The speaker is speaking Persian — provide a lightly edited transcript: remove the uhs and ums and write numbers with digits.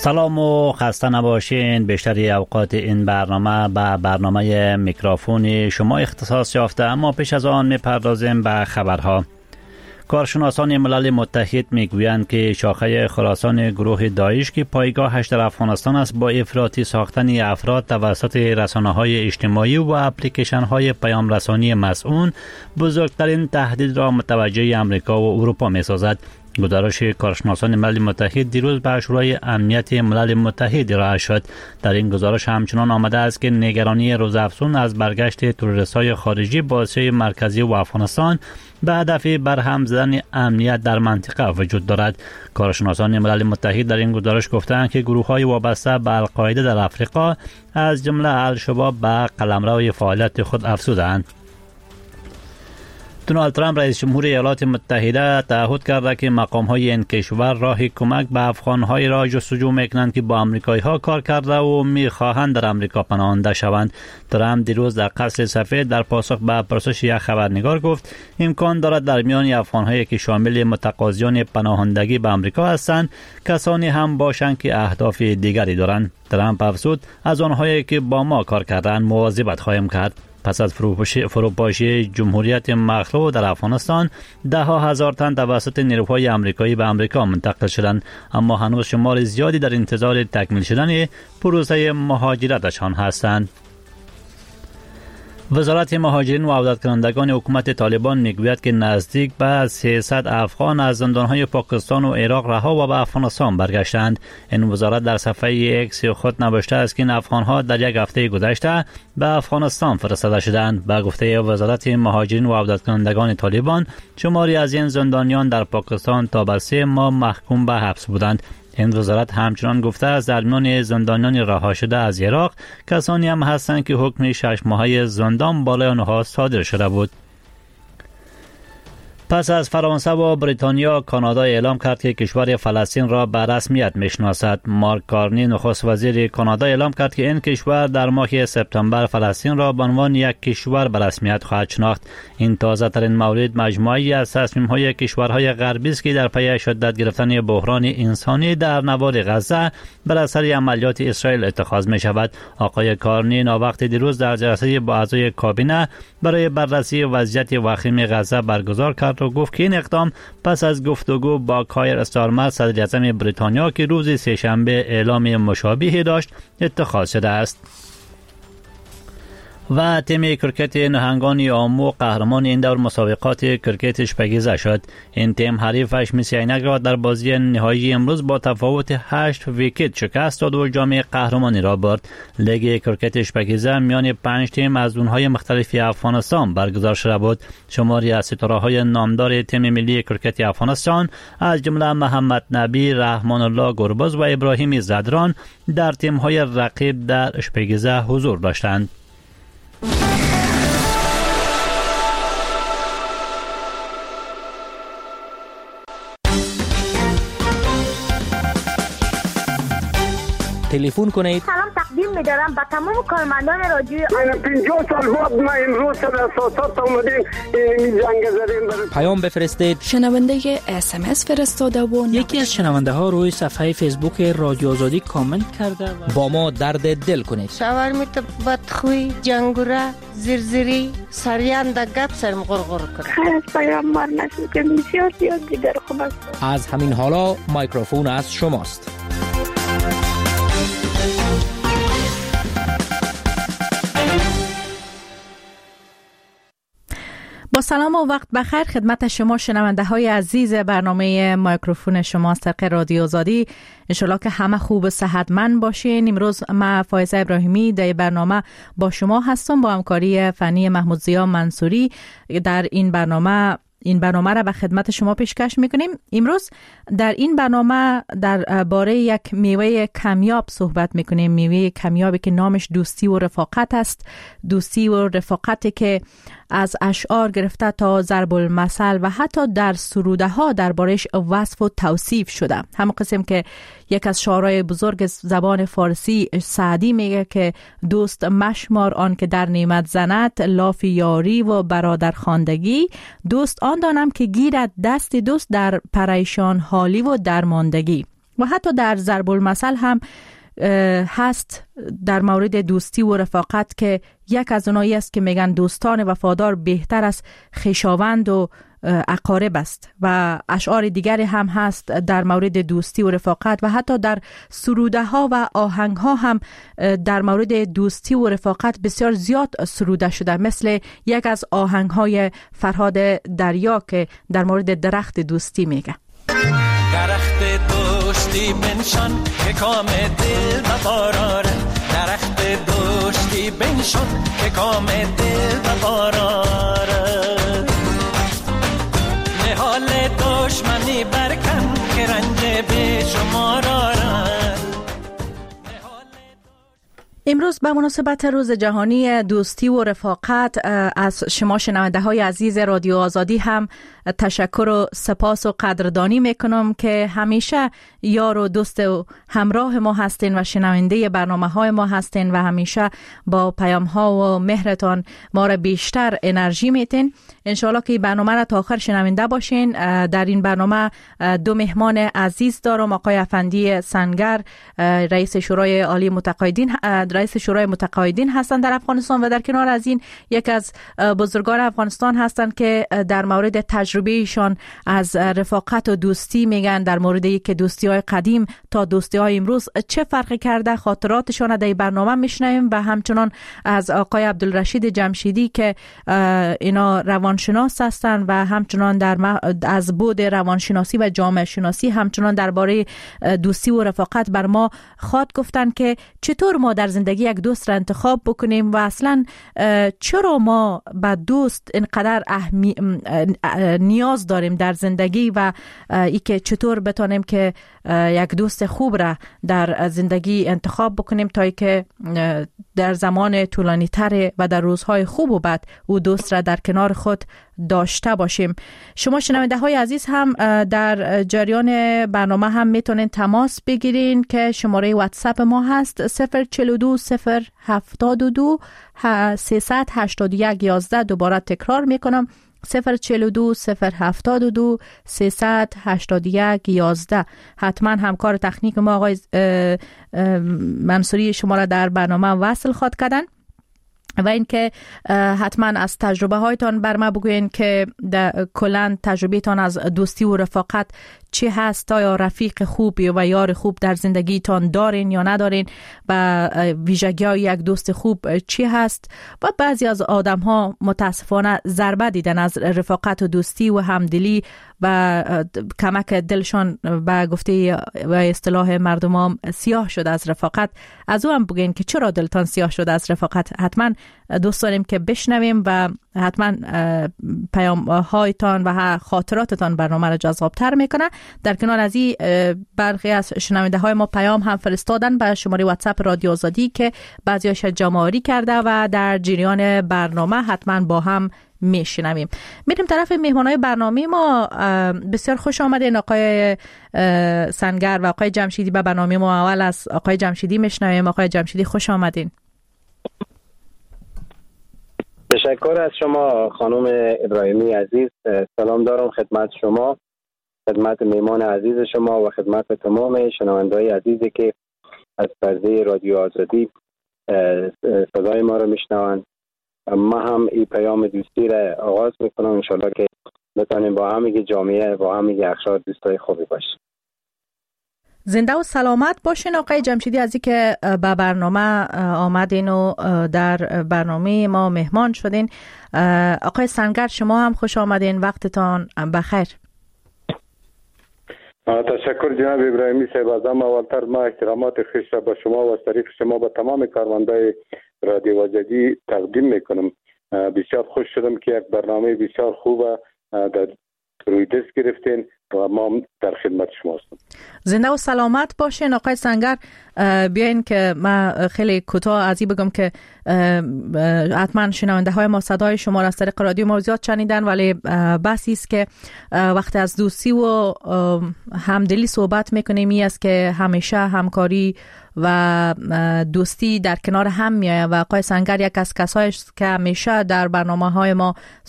سلام و خسته نباشین. بیشتری اوقات این برنامه به برنامه میکروفون شما اختصاص یافته، اما پیش از آن میپردازیم به خبرها. کارشناسان ملل متحد میگویند که شاخه خراسان گروه داعش که پایگاهش در افغانستان است با افراطی ساختن افراد توسط رسانه‌های اجتماعی و اپلیکیشن‌های پیام رسانی مسئول بزرگترین تهدید را متوجه امریکا و اروپا می‌سازد. گزارش کارشناسان ملل متحد دیروز به شورای امنیت ملل متحد ارائه شد. در این گزارش همچنان آمده است که نگرانی روزافزون از برگشت تروریست‌های خارجی با آسیای مرکزی و افغانستان به هدف برهم زدن امنیت در منطقه وجود دارد. کارشناسان ملل متحد در این گزارش گفتند که گروه‌های وابسته به القاعده در افریقا از جمله الشباب به قلمرو فعالیت خود افزودند. دونالد ترامپ رئیس جمهور ایالات متحده تعهد کرده که مقام‌های این کشور راه کمک به افغان‌های را جستجو می‌کنند که با آمریکایی‌ها کار کرده و می‌خواهند در آمریکا پناهنده شوند. ترامپ دیروز در قصر سفید در پاسخ به پرسش یک خبرنگار گفت امکان دارد در میان افغان‌هایی که شامل متقاضیان پناهندگی به آمریکا هستند کسانی هم باشند که اهداف دیگری دارند. ترامپ افزود از آنهایی که با ما کار کردند مواظبت خواهیم کرد. پس از فروپاشی جمهوریت مخلوع در افغانستان، ده ها هزار تن توسط نیروهای آمریکایی به آمریکا منتقل شدند، اما هنوز شمار زیادی در انتظار تکمیل شدن پروسه مهاجرتشان هستند. وزارت مهاجرین و عودت کنندگان حکومت طالبان میگوید که نزدیک به 300 افغان از زندانهای پاکستان و عراق رها و به افغانستان برگشتند. این وزارت در صفحه ایکس خود نوشته است که این افغانها در یک هفته گذشته به افغانستان فرستاده شدند. به گفته وزارت مهاجرین و عودت کنندگان طالبان، شماری از این زندانیان در پاکستان تا به 3 ماه محکوم به حبس بودند. این وزارت همچنان گفته است در میان زندانیان رها شده از عراق کسانی هم هستند که حکم 6 ماهه زندان بالای آنها صادر شده بود. پس از فرانسه و بریتانیا، کانادا اعلام کرد که کشور فلسطین را به رسمیت میشناسد. مارک کارنی نخست وزیر کانادا اعلام کرد که این کشور در ماه سپتامبر فلسطین را به عنوان یک کشور به رسمیت خواهد شناخت. این تازه ترین مورد مجموعی از تصمیم های کشورهای غربی است که در پی شدت گرفتن بحران انسانی در نوار غزه بر اثر عملیات اسرائیل اتخاذ می شود. آقای کارنی ناوقت دیروز در جلسه با اعضای کابینه برای بررسی وضعیت وخیم غزه برگزار کرد و گفت که این اقدام پس از گفتگو با کایر استارمر صدر اعظم بریتانیا که روز سه‌شنبه اعلام مشابهی داشت اتخاذ شده است. و تیم کرکت نهنگان آمو قهرمان این دور مسابقات کرکت اشپگیزه شد. این تیم حریفش مسی عینک را در بازی نهایی امروز با تفاوت 8 ویکت شکست داد و جام قهرمانی را برد. لیگ کرکت اشپگیزه میان 5 تیم از اونهای مختلفی افغانستان برگزار شده بود. شماری از ستاره‌های نامدار تیم ملی کرکت افغانستان از جمله محمد نبی، رحمان الله گربز و ابراهیم زدران در تیم‌های رقیب در اشپگیزه حضور داشتند. تلفن کنید. سلام تقدیم می‌دارم به تمام کارمندان رادیو. 50 سال بعد ما امروز سر اساسات اومدیم این جنگ زدیم. پیام بفرستید. شنونده SMS فرستاده و یکی از شنونده ها روی صفحه فیسبوک رادیو آزادی کامنت کرده و با ما درد دل کنید. شاورمیت بدخوی، جنگوره، زرزری، سریان در گپ سرم غرغر کرد. خیلی از پیام مار نشد که بسیار زیاد دیگر خوب است. از همین حالا میکروفون از شماست. با سلام و وقت بخیر خدمت شما شنونده های عزیز برنامه میکروفون شما طریق رادیو آزادی. انشالله که همه خوب و صحتمند باشین. امروز من فایزه ابراهیمی در برنامه با شما هستم با همکاری فنی محمود ضیا منصوری. در این برنامه را به خدمت شما پیشکش میکنیم. امروز در این برنامه در باره یک میوه کمیاب صحبت میکنیم. میوه کمیابی که نامش دوستی و رفاقت است. دوستی و رفاقتی که از اشعار گرفته تا ضرب المثل و حتی در سروده ها دربارش وصف و توصیف شده. همون قسم که یک از شاعرای بزرگ زبان فارسی سعدی میگه که دوست مشمار آن که در نعمت زند، لاف یاری و برادر خواندگی. دوست آن دانم که گیرد دست دوست در پریشان حالی و درماندگی. و حتی در ضرب المثل هم هست در مورد دوستی و رفاقت که یک از اونایی است که میگن دوستان وفادار بهتر از خویشاوند و اقارب است و اشعار دیگری هم هست در مورد دوستی و رفاقت و حتی در سروده ها و آهنگ ها هم در مورد دوستی و رفاقت بسیار زیاد سروده شده، مثل یک از آهنگ های فرهاد دریا که در مورد درخت دوستی میگه. درخت دوستی بنشان که کام دل بباراره، درخت دوستی بنشان که کام دل بباراره، نهال دشمنی برکن که رنج به شمار آره. امروز به مناسبت روز جهانی دوستی و رفاقت از شما شنونده های عزیز رادیو آزادی هم تشکر و سپاس و قدردانی میکنم که همیشه یار و دوست و همراه ما هستین و شنونده برنامه های ما هستین و همیشه با پیام ها و مهرتان ما را بیشتر انرژی میتین. انشالله که برنامه را تا آخر شنونده باشین. در این برنامه دو مهمان عزیز دارم، آقای افندی سنگر رئیس شورای عالی رئیس شورای متقاعدین هستند در افغانستان و در کنار از این یک از بزرگان افغانستان هستند که در مورد تجربهشان از رفاقت و دوستی میگن، در مورد اینکه دوستی‌های قدیم تا دوستی‌های امروز چه فرقی کرده، خاطراتشان در این برنامه میشنویم و همچنان از آقای عبدالرشید جمشیدی که اینا روانشناس هستند و همچنان از بود روانشناسی و جامعه شناسی همچنان درباره دوستی و رفاقت بر ما خواد گفتن که چطور ما در زندگی یک دوست را انتخاب بکنیم و اصلا چرا ما به دوست اینقدر نیاز داریم در زندگی و ای که چطور بتانیم که یک دوست خوب را در زندگی انتخاب بکنیم تا ای که در زمان طولانی تر و در روزهای خوب و بد او دوست را در کنار خود داشته باشیم. شما شنونده های عزیز هم در جریان برنامه هم میتونین تماس بگیرین که شماره واتساپ ما هست 042 072 381 11. دوباره تکرار میکنم 042 072 381 11. حتما همکار تکنیک ما آقای منصوری شما را در برنامه وصل خواد کردن و اینکه حتما از تجربه هایتان بر ما بگوین که کلا تجربهتان از دوستی و رفاقت چی هست، یا رفیق خوب و یار خوب در زندگیتان دارین یا ندارین و ویژگی های یک دوست خوب چی هست. و بعضی از آدم ها متاسفانه ضربه دیدن از رفاقت و دوستی و همدلی و کمک دلشان به گفته و اصطلاح مردم هم سیاه شده از رفاقت. از او هم بگین که چرا دلتان سیاه شده از رفاقت. حتما دوست داریم که بشنویم و حتما پیام هایتان و خاطراتتان برنامه را جذابتر میکنه. در کنار از این برخی از شنونده های ما پیام هم فرستادن به شماره واتساپ رادیو آزادی که بعضیاش جمع‌آوری کرده و در جریان برنامه حتما با هم میشنویم. میریم طرف مهمانای برنامه ما. بسیار خوش آمدین آقای سنگر و آقای جمشیدی به برنامه ما. اول از آقای جمشیدی میشنویم. آقای جمشیدی خوش آمدین. تشکر از شما خانم ابراهیمی عزیز. سلام دارم خدمت شما، خدمت میمان عزیز شما و خدمت تمام شنونده‌های عزیزی که از پرده رادیو آزادی صدای ما رو میشنوند. ما هم این پیام دوستی را آغاز میکنم، انشالله که بتانیم با همه جامعه با همه اخشار دوستای خوبی باشیم. زنده و سلامت باشین آقای جمشیدی از اینکه به برنامه آمدین و در برنامه ما مهمان شدین. آقای سنگر شما هم خوش آمدین، وقتتان بخیر. تشکر جناب ابراهیمی صاحب. از اولتر ما احترامات خویش را به شما و از طریق شما به تمام کارمندای رادیو آزادی تقدیم میکنم. بسیار خوش شدم که یک برنامه بسیار خوب در روی دست گرفتین و ما در خدمت شما هستم. زنده و سلامت باشین آقای سنگر. بیاین که من خیلی کوتاه از این بگم که حتما شنونده های ما صدای شما را از طریق رادیو ما زیاد شنیدن، ولی بحثی است که وقتی از دوستی و همدلی صحبت میکنیم این است که همیشه همکاری و دوستی در کنار هم میآید و آقای سنگر یک از کسایی است که همیشه در برنامه های ما